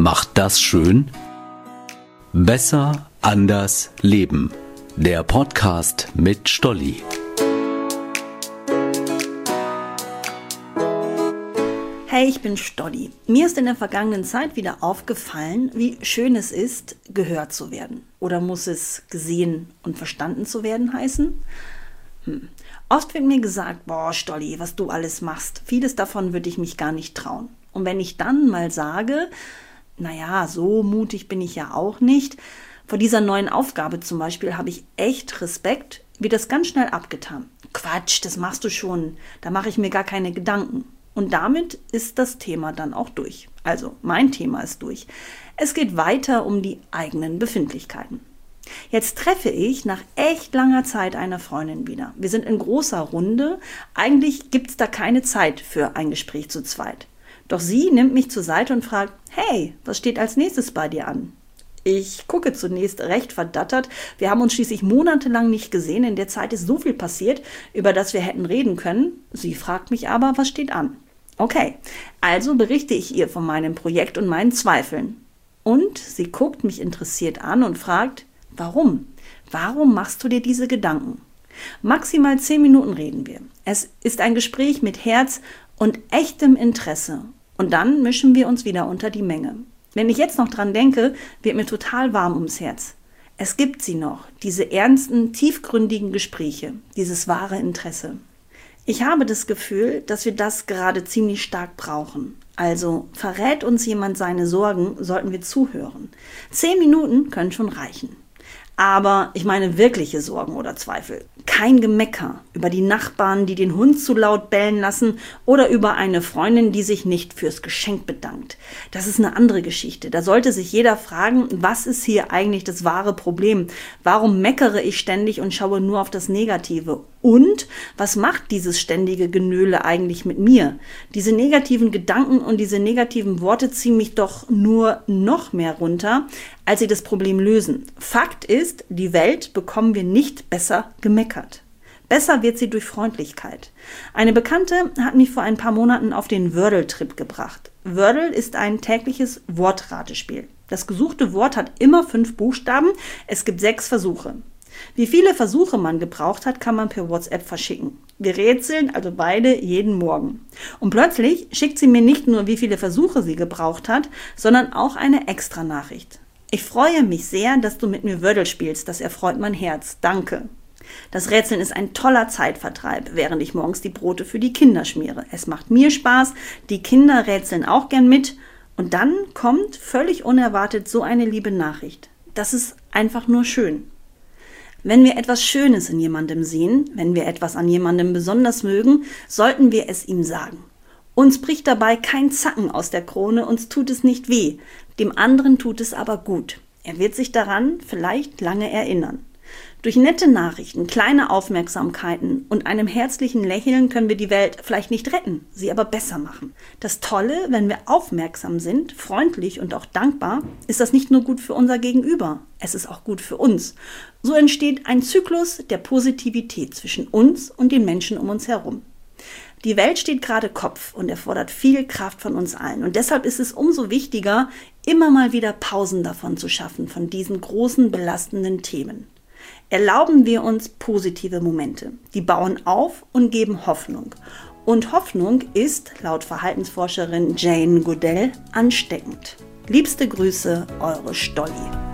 macht das schön? Besser, anders, leben. Der Podcast mit Stolli. Hey, ich bin Stolli. Mir ist in der vergangenen Zeit wieder aufgefallen, wie schön es ist, gehört zu werden. Oder muss es gesehen und verstanden zu werden heißen? Oft wird mir gesagt, boah Stolli, was du alles machst. Vieles davon würde ich mich gar nicht trauen. Und wenn ich dann mal sage, naja, so mutig bin ich ja auch nicht. Vor dieser neuen Aufgabe zum Beispiel habe ich echt Respekt, wird das ganz schnell abgetan. Quatsch, das machst du schon, da mache ich mir gar keine Gedanken. Und damit ist das Thema dann auch durch. Also mein Thema ist durch. Es geht weiter um die eigenen Befindlichkeiten. Jetzt treffe ich nach echt langer Zeit eine Freundin wieder. Wir sind in großer Runde. Eigentlich gibt es da keine Zeit für ein Gespräch zu zweit. Doch sie nimmt mich zur Seite und fragt, hey, was steht als nächstes bei dir an? Ich gucke zunächst recht verdattert. Wir haben uns schließlich monatelang nicht gesehen. In der Zeit ist so viel passiert, über das wir hätten reden können. Sie fragt mich aber, was steht an? Okay, also berichte ich ihr von meinem Projekt und meinen Zweifeln. Und sie guckt mich interessiert an und fragt, warum? Warum machst du dir diese Gedanken? Maximal 10 Minuten reden wir. Es ist ein Gespräch mit Herz und echtem Interesse. Und dann mischen wir uns wieder unter die Menge. Wenn ich jetzt noch dran denke, wird mir total warm ums Herz. Es gibt sie noch, diese ernsten, tiefgründigen Gespräche, dieses wahre Interesse. Ich habe das Gefühl, dass wir das gerade ziemlich stark brauchen. Also verrät uns jemand seine Sorgen, sollten wir zuhören. 10 Minuten können schon reichen. Aber ich meine wirkliche Sorgen oder Zweifel. Kein Gemecker über die Nachbarn, die den Hund zu laut bellen lassen oder über eine Freundin, die sich nicht fürs Geschenk bedankt. Das ist eine andere Geschichte. Da sollte sich jeder fragen, was ist hier eigentlich das wahre Problem? Warum meckere ich ständig und schaue nur auf das Negative? Und was macht dieses ständige Genöle eigentlich mit mir? Diese negativen Gedanken und diese negativen Worte ziehen mich doch nur noch mehr runter, als sie das Problem lösen. Fakt ist, die Welt bekommen wir nicht besser gemeckert. Besser wird sie durch Freundlichkeit. Eine Bekannte hat mich vor ein paar Monaten auf den Wordle-Trip gebracht. Wordle ist ein tägliches Wortratespiel. Das gesuchte Wort hat immer 5 Buchstaben. Es gibt 6 Versuche. Wie viele Versuche man gebraucht hat, kann man per WhatsApp verschicken. Wir rätseln also beide jeden Morgen. Und plötzlich schickt sie mir nicht nur, wie viele Versuche sie gebraucht hat, sondern auch eine Extra-Nachricht. Ich freue mich sehr, dass du mit mir Wordle spielst. Das erfreut mein Herz. Danke. Das Rätseln ist ein toller Zeitvertreib, während ich morgens die Brote für die Kinder schmiere. Es macht mir Spaß, die Kinder rätseln auch gern mit. Und dann kommt völlig unerwartet so eine liebe Nachricht. Das ist einfach nur schön. Wenn wir etwas Schönes in jemandem sehen, wenn wir etwas an jemandem besonders mögen, sollten wir es ihm sagen. Uns bricht dabei kein Zacken aus der Krone, uns tut es nicht weh, dem anderen tut es aber gut. Er wird sich daran vielleicht lange erinnern. Durch nette Nachrichten, kleine Aufmerksamkeiten und einem herzlichen Lächeln können wir die Welt vielleicht nicht retten, sie aber besser machen. Das Tolle, wenn wir aufmerksam sind, freundlich und auch dankbar, ist das nicht nur gut für unser Gegenüber, es ist auch gut für uns. So entsteht ein Zyklus der Positivität zwischen uns und den Menschen um uns herum. Die Welt steht gerade Kopf und erfordert viel Kraft von uns allen. Und deshalb ist es umso wichtiger, immer mal wieder Pausen davon zu schaffen, von diesen großen, belastenden Themen. Erlauben wir uns positive Momente. Die bauen auf und geben Hoffnung. Und Hoffnung ist, laut Verhaltensforscherin Jane Goodall, ansteckend. Liebste Grüße, eure Stolli.